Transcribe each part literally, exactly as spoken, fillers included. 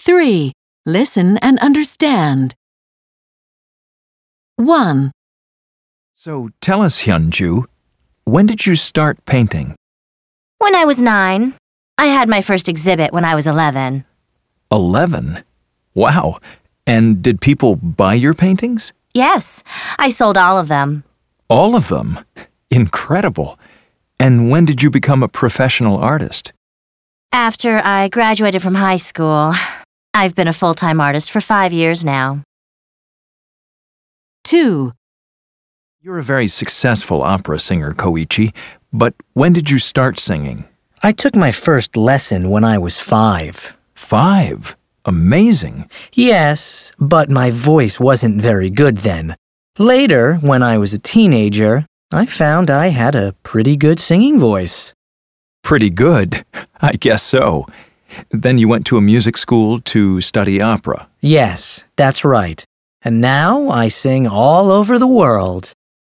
three. Listen and understand. one. So tell us, Hyunju, when did you start painting? When I was nine. I had my first exhibit when I was eleven. Eleven? Wow. And did people buy your paintings? Yes, I sold all of them. All of them? Incredible. And when did you become a professional artist? After I graduated from high school. I've been a full-time artist for five years now. two. You're a very successful opera singer, Koichi, but when did you start singing? I took my first lesson when I was five. Five? Amazing. Yes, but my voice wasn't very good then. Later, when I was a teenager, I found I had a pretty good singing voice. Pretty good? I guess so. Then you went to a music school to study opera. Yes, that's right. And now I sing all over the world.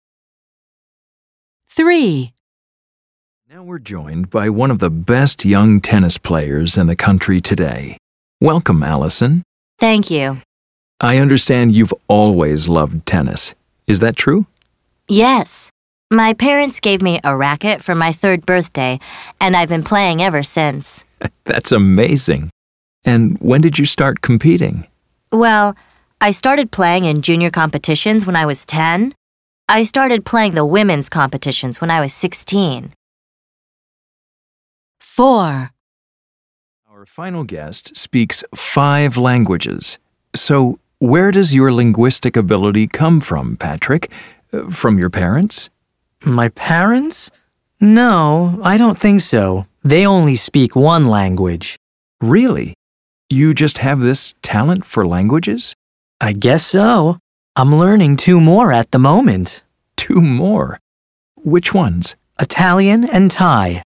three. Now we're joined by one of the best young tennis players in the country today. Welcome, Allison. Thank you. I understand you've always loved tennis. Is that true? Yes. My parents gave me a racket for my third birthday, and I've been playing ever since. That's amazing. And when did you start competing? Well, I started playing in junior competitions when I was ten. I started playing the women's competitions when I was sixteen. four. Our final guest speaks five languages. So where does your linguistic ability come from, Patrick? Uh, from your parents? My parents? No, I don't think so. They only speak one language. Really? You just have this talent for languages? I guess so. I'm learning two more at the moment. Two more? Which ones? Italian and Thai.